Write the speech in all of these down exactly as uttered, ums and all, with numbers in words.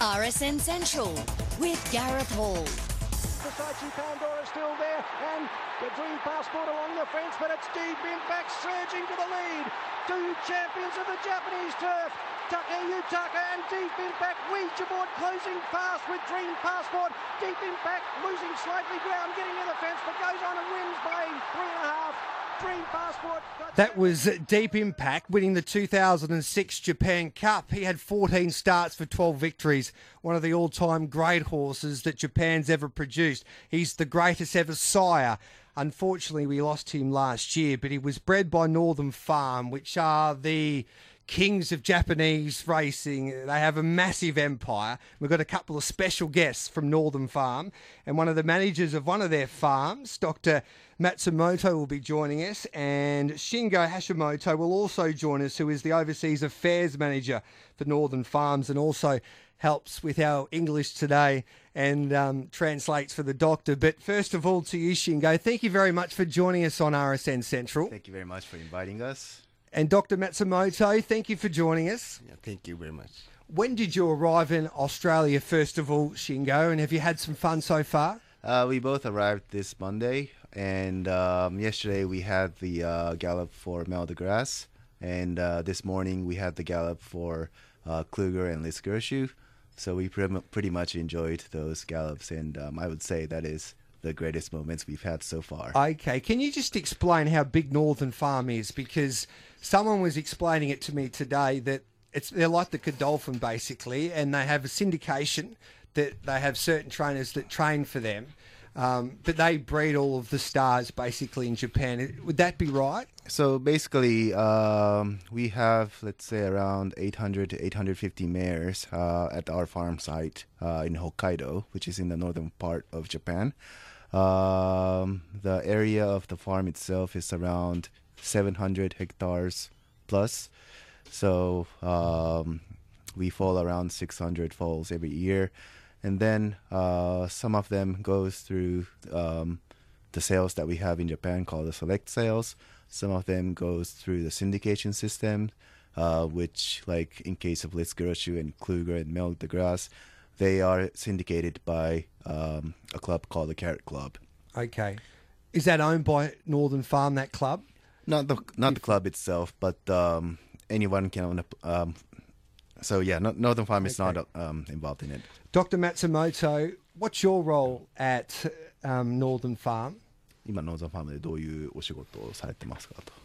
R S N Central with Gareth Hall. Versace Pandora still there, and the Dream Passport along the fence, but it's Deep Impact surging to the lead. Two champions of the Japanese turf, Take Yutaka and Deep Impact. Ouija board closing fast with Dream Passport. Deep Impact losing slightly ground, getting to the fence, but goes on and wins by three and a half. Dream Passport. That was Deep Impact winning the two thousand six Japan Cup. He had fourteen starts for twelve victories. One of the all-time great horses that Japan's ever produced. He's the greatest ever sire. Unfortunately, we lost him last year, but he was bred by Northern Farm, which are the kings of Japanese racing. They have a massive empire. We've got a couple of special guests from Northern Farm, and one of the managers of one of their farms, Doctor Matsumoto, will be joining us, and Shingo Hashimoto will also join us, who is the Overseas Affairs Manager for Northern Farms and also helps with our English today and um, translates for the doctor. But first of all, to you, Shingo, thank you very much for joining us on R S N Central. Thank you very much for inviting us. And Doctor Matsumoto, thank you for joining us. Yeah, thank you very much. When did you arrive in Australia, first of all, Shingo, and have you had some fun so far? Uh, we both arrived this Monday, and um, yesterday we had the uh, gallop for Mel de Grasse, and uh, this morning we had the gallop for uh, Kluger and Liz Gershu. So we pre- pretty much enjoyed those gallops, and um, I would say that is the greatest moments we've had so far. Okay, can you just explain how big Northern Farm is? Because someone was explaining it to me today that it's they're like the Godolphin basically, and they have a syndication that they have certain trainers that train for them, um, but they breed all of the stars basically in Japan. Would that be right? So basically, um, we have, let's say, around eight hundred to eight hundred fifty mares uh, at our farm site uh, in Hokkaido, which is in the northern part of Japan. Um, the area of the farm itself is around seven hundred hectares plus. So um, we foal around six hundred foals every year. And then uh, some of them goes through um, the sales that we have in Japan called the select sales. Some of them goes through the syndication system, uh, which, like in case of Liz Gershu and Kluger and Mel de Grasse, they are syndicated by um, a club called the Carrot Club. Okay. Is that owned by Northern Farm, that club? Not the not the club itself, but um, anyone can own a... Um, so yeah, no, Northern Farm is Okay. not um, involved in it. Doctor Matsumoto, what's your role at um, Northern Farm? 今、ノーザンファームでどういうお仕事をされてますかと。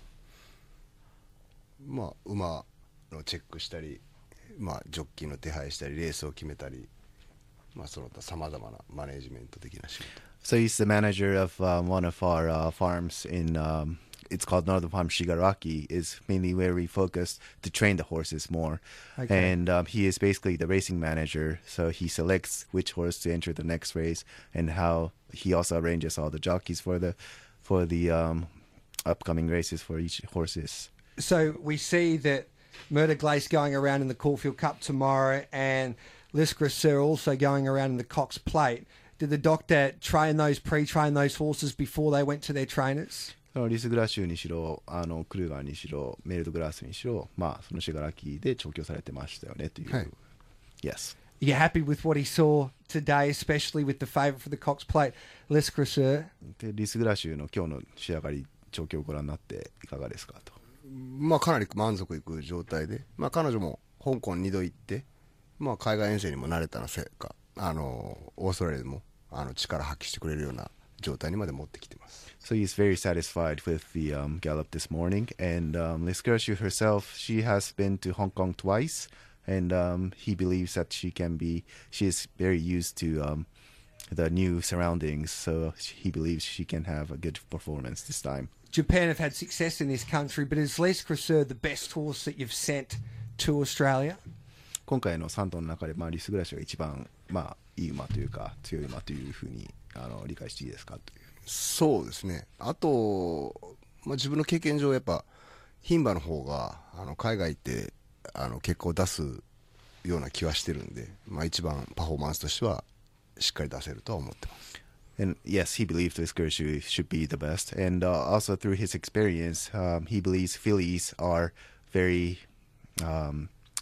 まあ馬のチェックしたり、まあジョッキーの手配したり、レースを決めたり、まあその他さまざまなマネージメント的な仕事。 So he's the manager of um, one of our uh, farms in, um, it's called Northern Farm Shigaraki, is mainly where we focus to train the horses more. Okay. And um, he is basically the racing manager, so he selects which horse to enter the next race, and how he also arranges all the jockeys for the for the um, upcoming races for each horses. So we see that Murder Glace going around in the Caulfield Cup tomorrow, and Les Grasseur also going around in the Cox Plate. Did the doctor train those, pre-train those horses before they went to their trainers? そのリスグラッシュにしろ、あのクルーガーにしろ、メルドグラスにしろ、まあそのシガラキで調教されてましたよねという。 はい。 Yes. Are you happy with what he saw today, especially with the favourite for the Cox Plate, Les Grasseur? でリスグラッシュの今日の仕上がり、調教をご覧になっていかがですかと。 まあかなり満足いく状態で、まあ彼女も香港にど行って、まあ海外遠征にも慣れたのせいか、あのオーストラリアでもあの力発揮してくれるような状態にまで持ってきてます。 So he's very satisfied with the um, gallop this morning. And um, Liz Gershu herself, she has been to Hong Kong twice. And um, he believes that she can be, she is very used to um, the new surroundings. So he believes she can have a good performance this time. Japan have had success in this country, but is Les Grasseur the best horse that you've sent to Australia? 今回のさん頭の中で、まあ、リスグラッシュが一番、まあ、いい馬というか強い馬というふうにあの理解していいですかという。 そうですね。あと、まあ、自分の経験上やっぱ牝馬の方があの海外行ってあの結果を出すような気はしてるんで、まあ、一番パフォーマンスとしてはしっかり出せるとは思ってます。 And yes, he believes Liz Gershu should be the best. And uh, also through his experience, um, he believes fillies are very um,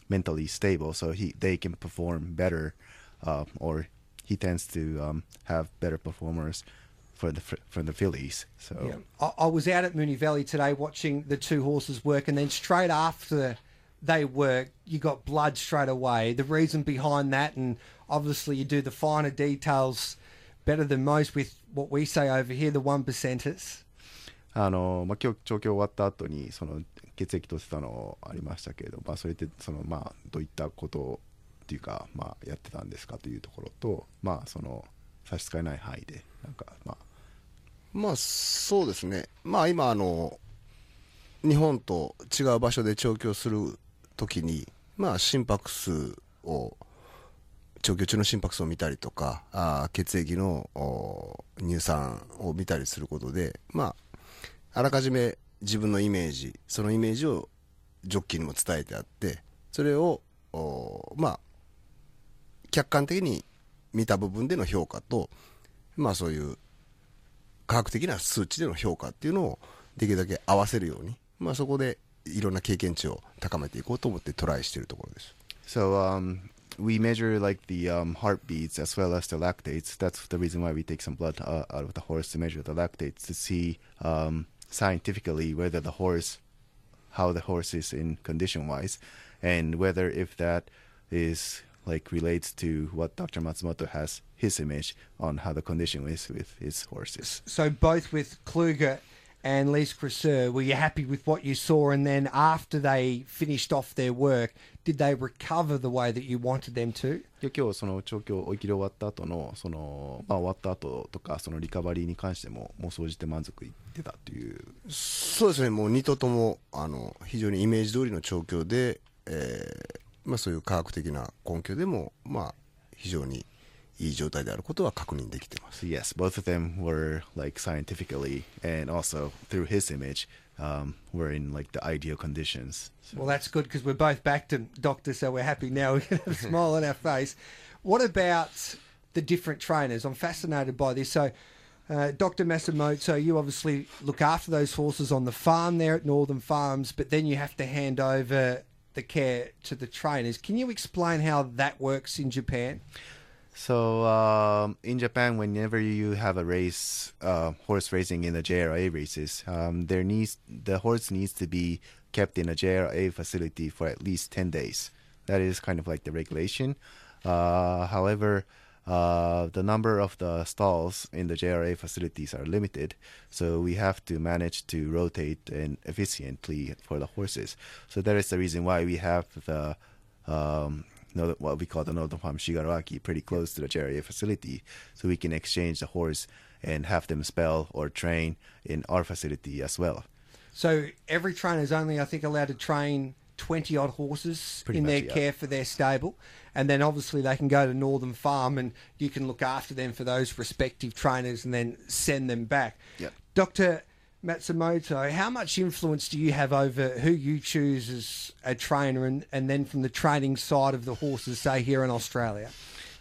mentally stable, so he they can perform better, uh, or he tends to um, have better performers for the for the fillies. So Yeah. I, I was out at Moonee Valley today watching the two horses work, and then straight after they work, you got blood straight away. The reason behind that, and obviously you do the finer details better than most with what we say over here, the one percenters. あのまあ今日調教終わった後にその血液としたのありましたけれど、まあそれってそのまあどういったことっていうかまあやってたんですかというところと、まあその差し支えない範囲でなんかまあまあそうですね。まあ今あの日本と違う場所で調教するときに、まあ心拍数を調教中の心拍数を見たりとか、あ血液の乳酸を見たりすることで、まああらかじめ自分のイメージ、そのイメージをジョッキーにも伝えてあって、それをまあ客観的に見た部分での評価と、まあそういう科学的な数値での評価っていうのをできるだけ合わせるように、まあそこでいろんな経験値を高めていこうと思ってトライしているところです。 So um, we measure like the um, heartbeats as well as the lactates. That's the reason why we take some blood uh, out of the horse to measure the lactates to see um, scientifically whether the horse, how the horse is in condition-wise, and whether if that is like relates to what Doctor Matsumoto has his image on how the condition is with his horses. So both with Kluger and Lise Cresseur, were you happy with what you saw? And then after they finished off their work, did they recover the way that you wanted them to? 今日その調教追い切り終わった後のそのまあ終わった後とかそのリカバリーに関してももう総じて満足いってたという。 そうですね。もうに頭ともあの非常にイメージ通りの調教で、えー、まあそういう科学的な根拠でもまあ非常にいい状態であることは確認できてます。 Yes, both of them were like scientifically and also through his image um, were in like the ideal conditions. So. Well, that's good because we're both back to doctor, so we're happy now. We can have a smile on our face. What about the different trainers? I'm fascinated by this. So, uh, Doctor Matsumoto, you obviously look after those horses on the farm there at Northern Farms, but then you have to hand over the care to the trainers. Can you explain how that works in Japan? So um, in Japan, whenever you have a race, uh, horse racing in the J R A races, um, there needs the horse needs to be kept in a J R A facility for at least ten days. That is kind of like the regulation. Uh, however, uh, the number of the stalls in the J R A facilities are limited, so we have to manage to rotate and efficiently for the horses. So that is the reason why we have the um, what we call the Northern Farm Shigaraki pretty close to the J R A facility, so we can exchange the horse and have them spell or train in our facility as well. So every trainer is only, I think, allowed to train twenty odd horses Pretty in much, their yeah. care for their stable, and then obviously they can go to Northern Farm and you can look after them for those respective trainers and then send them back. Yep. Doctor Matsumoto, how much influence do you have over who you choose as a trainer, and, and then from the training side of the horses, say here in Australia?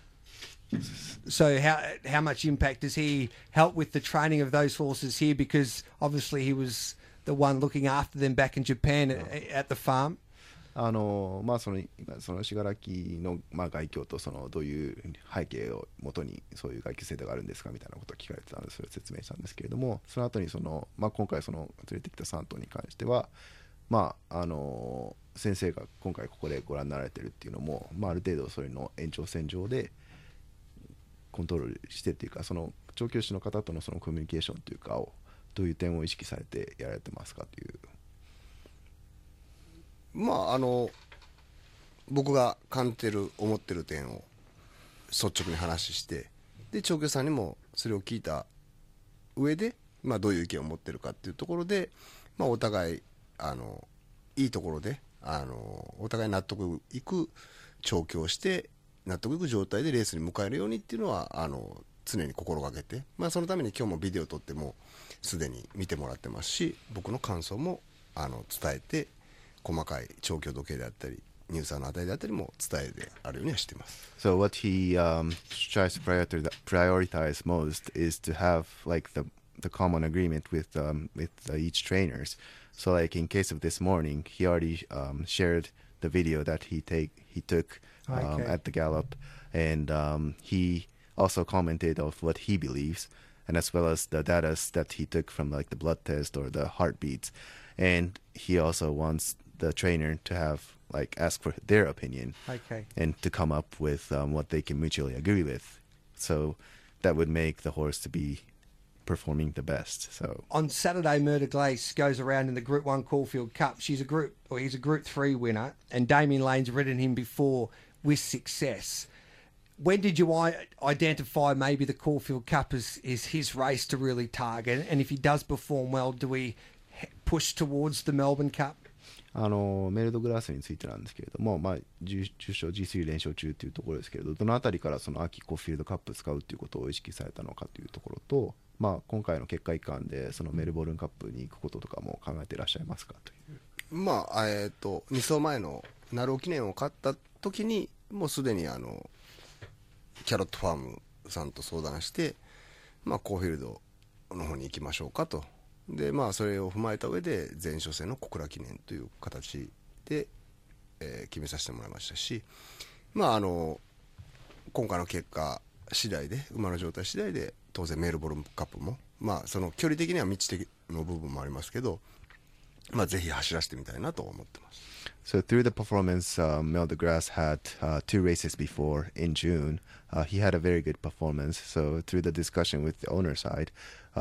So how how much impact does he help with the training of those horses here? Because obviously he was the one looking after them back in Japan at, at the farm. あのまあそのその信楽のまあ外境とそのどういう背景をもとにそういう外境制度があるんですかみたいなことを聞かれてたんでそれを説明したんですけれども、その後にそのまあ今回その連れてきたさん頭に関してはまああの先生が今回ここでご覧になられてるっていうのもまあある程度それの延長線上でコントロールしてっていうか、その調教師の方とのそのコミュニケーションというかをどういう点を意識されてやられてますかという。 まああの僕が感じてる思ってる点を率直に話して、で調教師さんにもそれを聞いた上で、まあ、どういう意見を持ってるかっていうところで、まあ、お互いあのいいところであのお互い納得いく調教をして納得いく状態でレースに迎えるようにっていうのはあの常に心がけて、まあ、そのために今日もビデオを撮ってもすでに見てもらってますし、僕の感想もあの伝えて細かい調教時計であったり乳酸の値であったりも伝えてあるようにはしています。 So what he um, tries to prioritize, prioritize most is to have like the the common agreement with um, with uh, each trainers. So like in case of this morning, he already um, shared the video that he take he took um, Okay. at the gallop, and um, he also commented of what he believes, and as well as the data that he took from like the blood test or the heartbeats, and he also wants the trainer to have like ask for their opinion Okay. and to come up with um, what they can mutually agree with. So that would make the horse to be performing the best. So On Saturday, Murder Glace goes around in the Group One Caulfield Cup. She's a Group, or he's a Group Three winner, and Damien Lane's ridden him before with success. When did you I- identify maybe the Caulfield Cup is, is his race to really target? And if he does perform well, do we he- push towards the Melbourne Cup? あのメルドグラスについてなんですけれども、まあ、じゅう勝 ジースリー 連勝中というところですけれど、どのあたりからその秋コーフィールドカップ使うということを意識されたのかというところと、まあ、今回の結果一貫でそのメルボルンカップに行くこととかも考えていらっしゃいますかという。 まあえっ、とに走前のナロー記念を勝った時にもうすでにあのキャロットファームさんと相談して、まあ、コーフィールドの方に行きましょうかと。でまあそれを踏まえた上で前哨戦の小倉記念という形で、えー決めさせてもらいましたし、まああの今回の結果次第で馬の状態次第で当然メルボルンカップもまあその距離的には未知的の部分もありますけど、まあぜひ走らせてみたいなと思ってます。 So through the performance, uh, Mel DeGrasse had uh, two races before in June. Uh, he had a very good performance. So through the discussion with the owner side,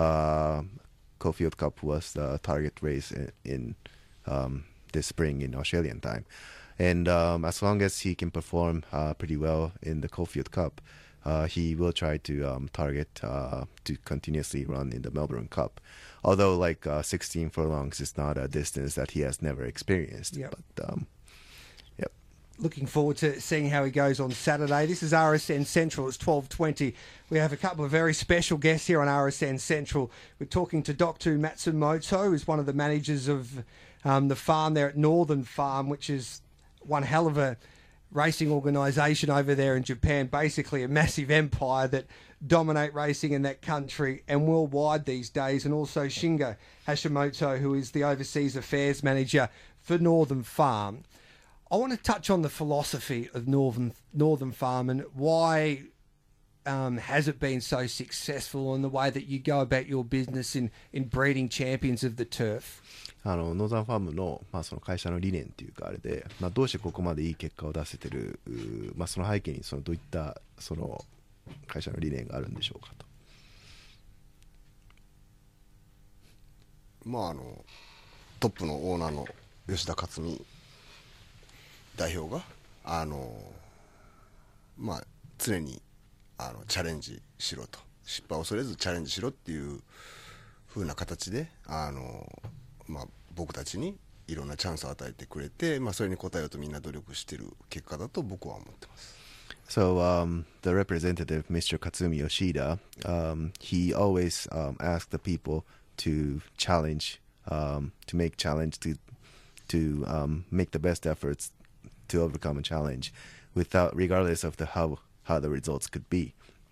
uh, Caulfield Cup was the target race in, in um, this spring in Australian time. And um, as long as he can perform uh, pretty well in the Caulfield Cup, uh, he will try to um, target uh, to continuously run in the Melbourne Cup. Although like uh, sixteen furlongs is not a distance that he has never experienced. Yep. But um, yep. Looking forward to seeing how he goes on Saturday. This is R S N Central. It's twelve twenty. We have a couple of very special guests here on R S N Central. We're talking to Doctor Matsumoto, who's one of the managers of um, the farm there at Northern Farm, which is one hell of a racing organisation over there in Japan, basically a massive empire that dominate racing in that country and worldwide these days, and also Shingo Hashimoto, who is the overseas affairs manager for Northern Farm. I want to touch on the philosophy of Northern Northern Farm and why um, has it been so successful in the way that you go about your business in, in breeding champions of the turf. あのノーザンファームの、まあ、その会社の理念っていうかあれで、まあ、どうしてここまでいい結果を出せてる、うーまあ、その背景にそのどういったその会社の理念があるんでしょうかと。 まああのトップのオーナーの吉田克美代表があのまあ常にあのチャレンジしろと、失敗を恐れずチャレンジしろっていう風な形であのまあ僕たちにいろんなチャンスを与えてくれて、まあそれに応えようとみんな努力している結果だと僕は思ってます。 So um, the representative, Mister Katsumi Yoshida, um, he always um, asked the people to challenge, um, to make challenge, to to um, make the best efforts to overcome a challenge, without regardless of the how how the results could be.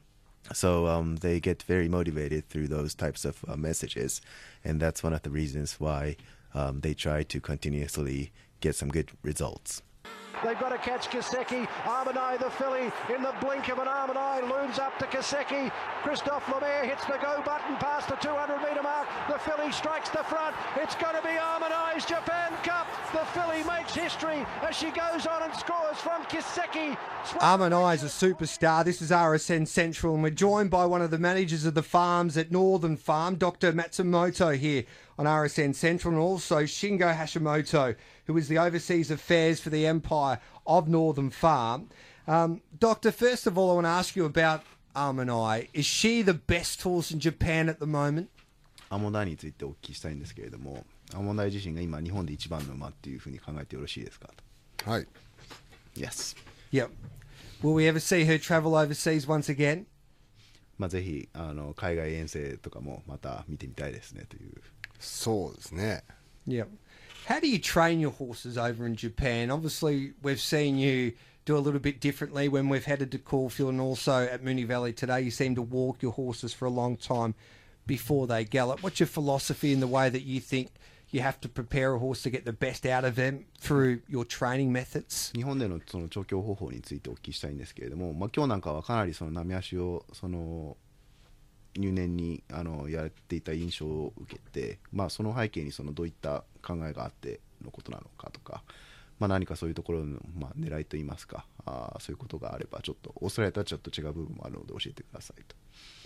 So um, they get very motivated through those types of uh, messages, and that's one of the reasons why um, they try to continuously get some good results. They've got to catch Kaseki. Armanai, the filly, in the blink of an Armanai, looms up to Kaseki. Christophe Lemaire hits the go button past the two hundred metre mark. The filly strikes the front. It's going to be Armanai's Japan Cup. The filly makes history as she goes on and scores from Kaseki. Armanai is a superstar. This is R S N Central, and we're joined by one of the managers of the farms at Northern Farm, Doctor Matsumoto, here on R S N Central, and also Shingo Hashimoto, who is the overseas affairs for the empire of Northern Farm. Um, Doctor, first of all, I want to ask you about Armanai. Is she the best horse in Japan at the moment? アーモンダイについてお聞きしたいんですけれども、アーモンダイ自身が今日本で一番の馬っていうふうに考えてよろしいですかと。 はい。 Yes. Yep. Will we ever see her travel overseas once again? まあぜひあの海外遠征とかもまた見てみたいですねという。 そうですね。 Yep. How do you train your horses over in Japan? Obviously, we've seen you do a little bit differently when we've headed to Caulfield and also at Moonee Valley today. You seem to walk your horses for a long time before they gallop. What's your philosophy in the way that you think you have to prepare a horse to get the best out of them through your training methods? 日本でのその調教方法についてお聞きしたいんですけれども、まあ、今日なんかはかなりその波足をその入念にあのやっていた印象を受けて、まあ、その背景にそのどういった考えがあってのことなのかとか、まあ、何かそういうところの、まあ、狙いといいますか、あそういうことがあればちょっとオーストラリアとはちょっと違う部分もあるので教えてくださいと。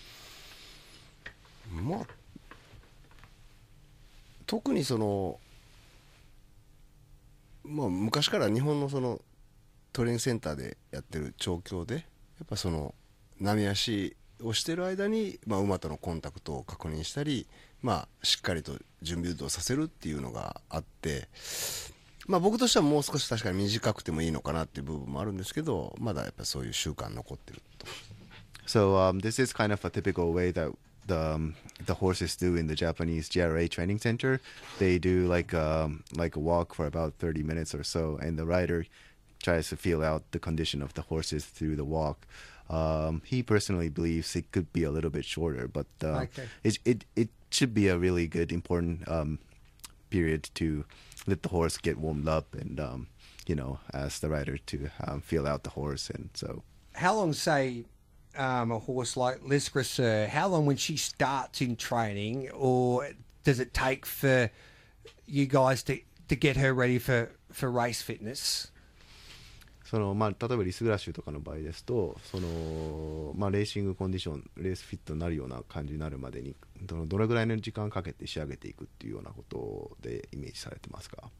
まあ特にその、まあ、昔から日本のそのトレーニングセンターでやってる調教でやっぱその波足をしてる間に、まあ、馬とのコンタクトを確認したり、まあ、しっかりと準備運動させるっていうのがあって、まあ、僕としてはもう少し確かに短くてもいいのかなっていう部分もあるんですけど、まだやっぱりそういう習慣残ってると。 So um, this is kind of a typical way that the um, the horses do in the Japanese J R A training center. They do like um, like a walk for about thirty minutes or so, and the rider tries to feel out the condition of the horses through the walk. Um, he personally believes it could be a little bit shorter, but uh, Okay. it, it it should be a really good important um, period to let the horse get warmed up and um, you know ask the rider to um, feel out the horse, and so. How long, say, um, a horse like Les Cresseur, how long when she starts in training, or does it take for you guys to, to get her ready for, for race fitness? そのまあ、例えばリスグラッシュとかの場合ですとその、まあ、レーシングコンディションレースフィットになるような感じになるまでにどのどれぐらいの時間かけて仕上げていくっていうようなことでイメージされてますか？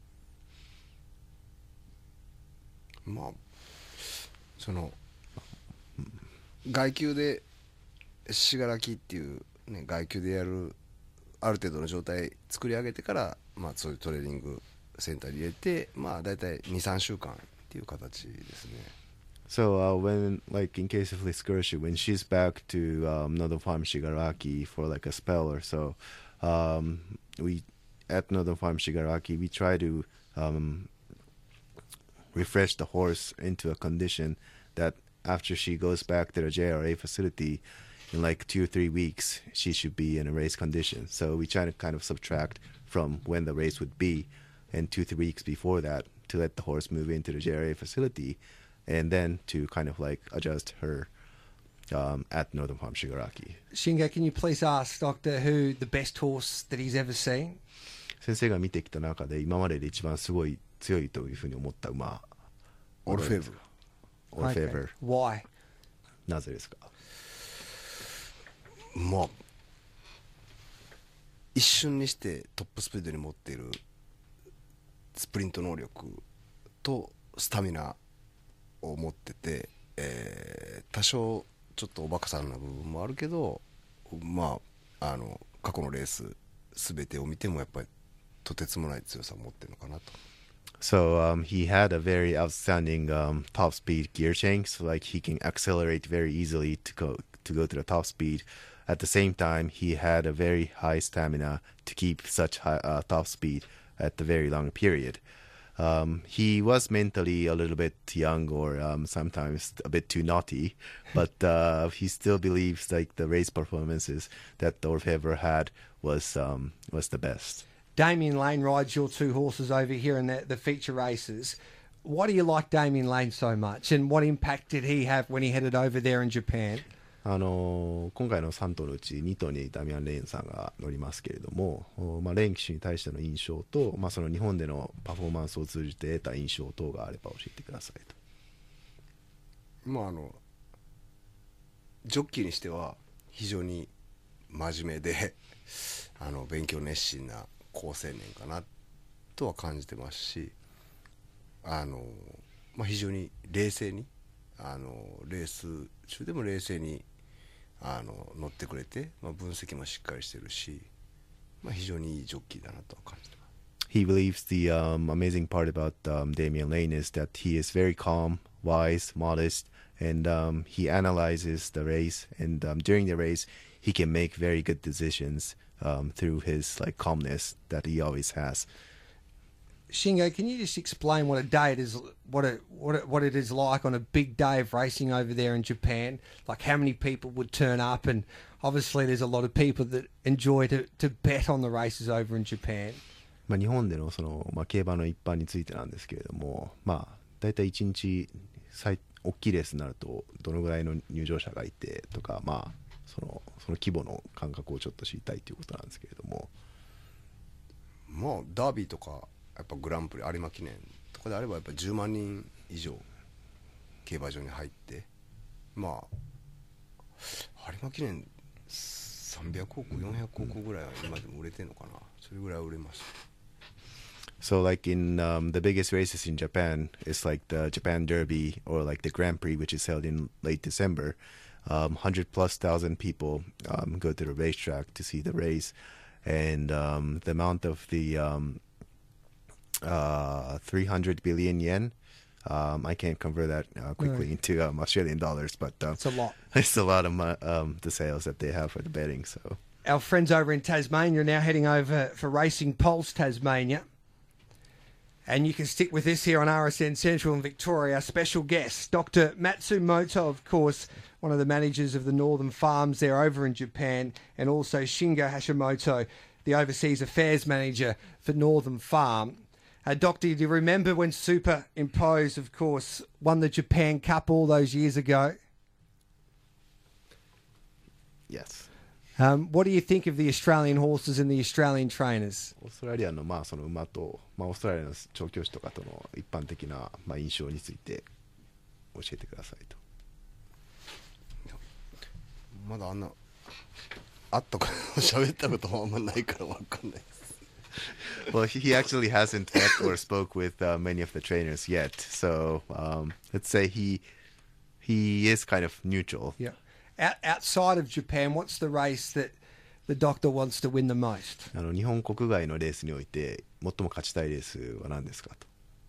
まあその外級で信楽っていう、ね、外級でやるある程度の状態作り上げてから、まあ、そういうトレーニングセンターに入れて、まあ、大体 にさんしゅうかんっていう形ですね。 So uh, when, like in case of Liskurshu, when she's back to um, Northern Farm Shigaraki for like a spell or so, um, we at Northern Farm Shigaraki we try to um, refresh the horse into a condition that after she goes back to the J R A facility in like two or three weeks, she should be in a race condition. So we try to kind of subtract from when the race would be, and two three weeks before that, to let the horse move into the J R A facility, and then to kind of like adjust her um, at Northern Farm Shigaraki. Shingo, can you please ask Doctor who the best horse that he's ever seen? 先生が見てきた中で今までで一番すごい強いというふうに思った馬。 オルフェーブル。 オルフェーブル。 Okay. Why? なぜですか？ まあ一瞬にしてトップスピードに持っているスプリント能力とスタミナを持ってて、えー、多少ちょっとおバカさんな部分もあるけど、まああの過去のレース全てを見てもやっぱりとてつもない強さを持ってるのかなと。 So um, he had a very outstanding um, top speed gear change, so like he can accelerate very easily to go to go to the top speed. At the same time, he had a very high stamina to keep such high uh, top speed at the very long period. Um, he was mentally a little bit young or um, sometimes a bit too naughty, but uh, he still believes like the race performances that Orfever had was um, was the best. Damien Lane rides your two horses over here in the, the feature races. Why do you like Damien Lane so much, and what impact did he have when he headed over there in Japan? あの今回のさん頭のうちに頭にダミアン・レーンさんが乗りますけれども、まあ、レーン騎手に対しての印象と、まあ、その日本でのパフォーマンスを通じて得た印象等があれば教えてくださいと。 まああのジョッキーにしては非常に真面目であの勉強熱心な好青年かなとは感じてますし、あの、まあ、非常に冷静にあのレース中でも冷静にあの乗ってくれて、まあ、分析もしっかりしてるし、まあ、非常にいいジョッキーだなとは感じてます。 He believes the um, amazing part about um, Damien Lane is that he is very calm, wise, modest, and um, he analyzes the race. And um, during the race, he can make very good decisions um, through his like calmness that he always has. Shingo, can you just explain what a day it is, what it, what it, what it is like on a big day of racing over there in Japan? Like how many people would turn up, and obviously there's a lot of people that enjoy to, to bet on the races over in Japan. まあ、日本でのその、まあ、競馬の一般についてなんですけれども、まあ、大体いちにち最大きいレースになるとどのぐらいの入場者がいてとか、まあ、そのその規模の感覚をちょっと知りたいということなんですけれども。 まあダービーとかやっぱグランプリ有馬記念とかであればやっぱじゅうまんにん以上競馬場に入って、まあ有馬記念さんびゃくおくよんひゃくおくぐらいは今でも売れてんのかな、それぐらい売れました。 So like in um, the biggest races in Japan, it's like the Japan Derby or like the Grand Prix, which is held in late December. Um, one hundred plus thousand people um, go to the racetrack to see the race, and um, the amount of the um, uh, three hundred billion yen. Um, I can't convert that uh, quickly No. into um, Australian dollars, but uh, It's a lot. it's a lot of mo- um, the sales that they have for the betting. So. Our friends over in Tasmania are now heading over for Racing Pulse Tasmania. And you can stick with this here on R S N Central in Victoria. Our special guest, Doctor Matsumoto, of course, one of the managers of the Northern Farms there over in Japan, and also Shingo Hashimoto, the Overseas Affairs Manager for Northern Farm. Uh, Doctor, do you remember when Superimpose, of course, won the Japan Cup all those years ago? Yes. Um, what do you think of the Australian horses and the Australian trainers? オーストラリアのまあその馬と、まあ、オーストラリアの調教師とかとの一般的なまあ印象について教えてくださいと。 まだあんなあったか喋ったことはあんまないから分かんないです。 Well, he he actually hasn't met or spoke with uh, many of the trainers yet, so um, let's say he he is kind of neutral. Yeah. Out, outside of Japan, what's the race that the doctor wants to win the most? あの日本国外のレースにおいて最も勝ちたいレースは何ですかと。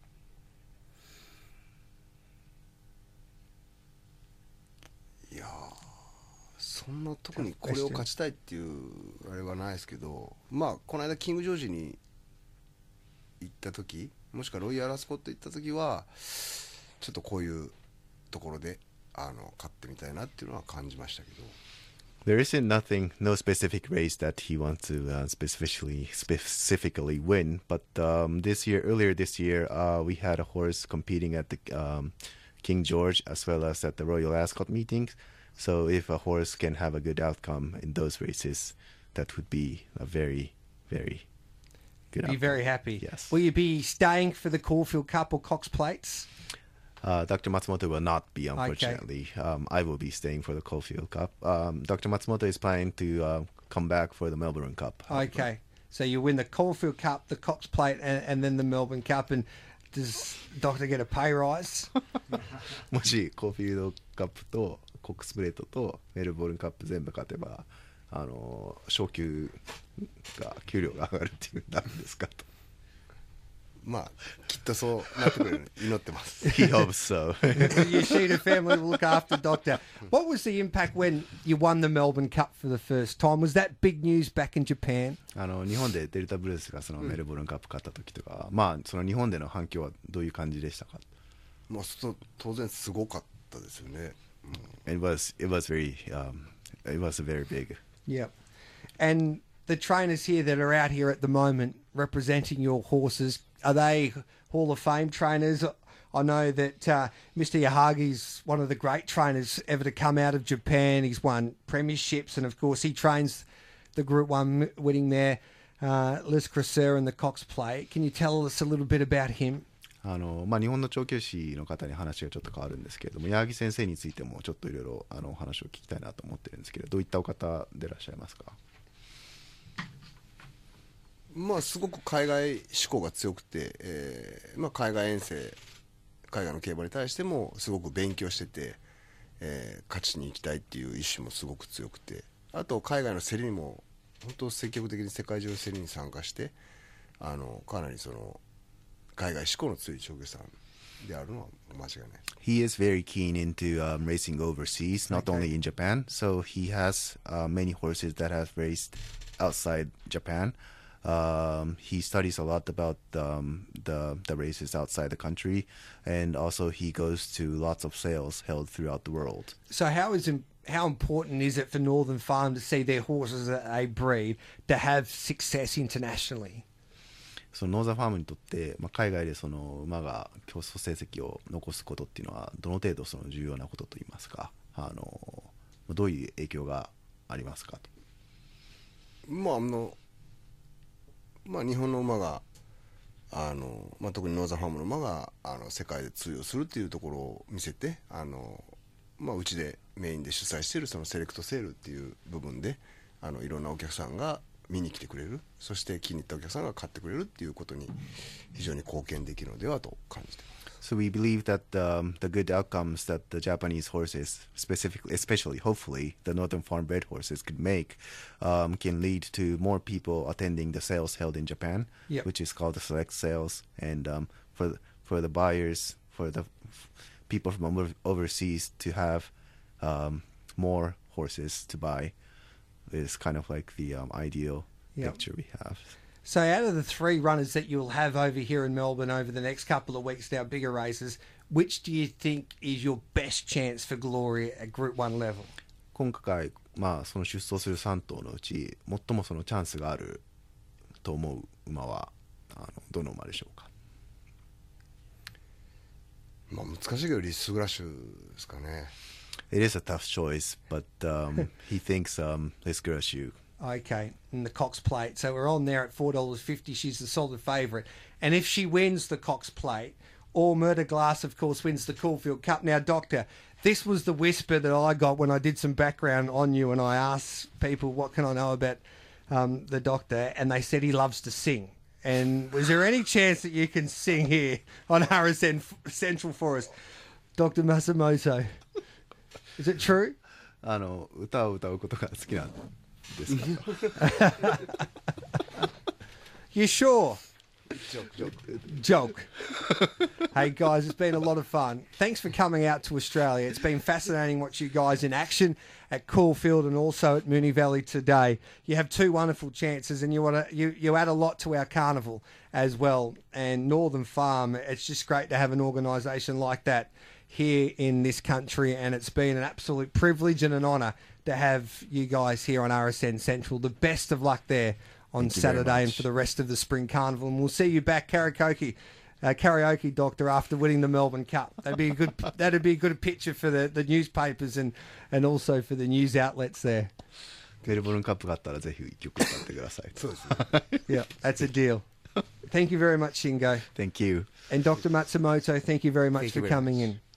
いやーそんな特にこれを勝ちたいっていうあれはないですけど、まあこの間キングジョージに行った時、もしくはロイヤルアスコット行った時はちょっとこういうところであの勝ってみたいなっていうのは感じましたけど。 There isn't nothing, no specific race that he wants to uh, specifically specifically win. But um, this year, earlier this year, uh, we had a horse competing at the um, King George as well as at the Royal Ascot meetings. So if a horse can have a good outcome in those races, that would be a very, very good. Be outcome. very happy. Yes. Will you be staying for the Caulfield Cup or Cox Plates? Uh, Doctor Matsumoto will not be, unfortunately. Okay. Um, I will be staying for the Caulfield Cup. Um, Doctor Matsumoto is planning to uh, come back for the Melbourne Cup. Okay. So you win the Caulfield Cup, the Cox Plate, and, and then the Melbourne Cup. And does Doctor get a pay rise? もしコーフィールドカップとコックスプレートとメルボルンカップ全部勝てば、あの昇給が給料が上がるっていうなるんですかと。 まあきっとそうなってくれるように祈ってます。 He hopes so. The Yoshida family will look after Doctor. What was the impact when you won the Melbourne Cup for the first time? Was that big news back in Japan? あの日本でデルタブルースがそのメルボルンカップ勝った時とか、うん、まあその日本での反響はどういう感じでしたか？ まあそ当然すごかったですよね。 It was it was very um, it was very big. Yeah, and the trainers here that are out here at the moment representing your horses, are they Hall of Fame trainers? I know that uh, Mister Yahagi's one of the great trainers ever to come out of Japan. He's won premierships, and of course he trains the Group One winning there, uh, Les Cresseur and the Cox Plate. Can you tell us a little bit about him? あのまあ、日本の調教師の方に話がちょっと変わるんですけれども、矢作先生についてもちょっといろいろあのお話を聞きたいなと思ってるんですけど、どういったお方でいらっしゃいますか？ まあすごく海外志向が強くて、えーまあ、海外遠征海外の競馬に対してもすごく勉強してて、えー、勝ちに行きたいっていう意志もすごく強くて、あと海外の競りにも本当積極的に世界中の競りに参加して、あのかなりその海外志向の強い調教師さんであるのは間違いない。 He is very keen into um, racing overseas, not okay. only in Japan. So he has uh, many horses that have raced outside Japan. Um, he studies a lot about um, the the races outside the country, and also he goes to lots of sales held throughout the world. So how is how important is it for Northern Farm to see their horses that they breed to have success internationally? そのノーザンファームにとって、まあ、海外でその馬が競争成績を残すことっていうのはどの程度その重要なことといいますか、あのどういう影響がありますかと。 まああのまあ日本の馬があの、まあ、特にノーザンファームの馬があの世界で通用するっていうところを見せて、あの、まあ、うちでメインで主催しているそのセレクトセールっていう部分であのいろんなお客さんが見に来てくれる、そして気に入ったお客さんが買ってくれるっていうことに非常に貢献できるのではと感じています。 So we believe that um, the good outcomes that the Japanese horses, specifically, especially, hopefully, the Northern Farm-bred horses could make, um, can lead to more people attending the sales held in Japan, Yep. which is called the select sales, and um, for the, for the buyers, for the people from over, overseas to have um, more horses to buy is kind of like the um, ideal Yep. picture we have. So out of the three runners that you'll have over here in Melbourne over the next couple of weeks, now bigger races, which do you think is your best chance for glory at Group One level? 今回、まあ、その出走するさん頭のうち最もそのチャンスがあると思う馬はあのどの馬でしょうか。 まあ難しいけどリス・グラッシュですかね。 It is a tough choice, but um, he thinks um, Les Grosjean. Okay, and the Cox Plate. So we're on there at four dollars fifty. She's the solid favourite. And if she wins the Cox Plate, or Murder Glass, of course, wins the Caulfield Cup. Now, Doctor, this was the whisper that I got when I did some background on you and I asked people, what can I know about um, the Doctor? And they said he loves to sing. And was there any chance that you can sing here on R S N Central for us? Doctor Masamoto. Is it true? あの歌を歌うことが好きなんですか。 You sure? Joke, joke. Joke. Hey guys, it's been a lot of fun. Thanks for coming out to Australia. It's been fascinating watching you guys in action at Caulfield and also at Moonee Valley today. You have two wonderful chances, and you want to you you add a lot to our carnival as well. And Northern Farm, it's just great to have an organisation like that here in this country, and it's been an absolute privilege and an honour to have you guys here on R S N Central. The best of luck there on Thank you very Saturday and much. for the rest of the Spring Carnival. And we'll see you back karaoke, uh, karaoke, Doctor, after winning the Melbourne Cup. That'd be a good. That'd be a good picture for the, the newspapers and and also for the news outlets there. メルボルンカップがあったらぜひ一曲歌ってください。 そうですね。 Yeah, that's a deal. Thank you very much, Shingo. Thank you. And Doctor Matsumoto, thank you very much Thank for you very coming much. in.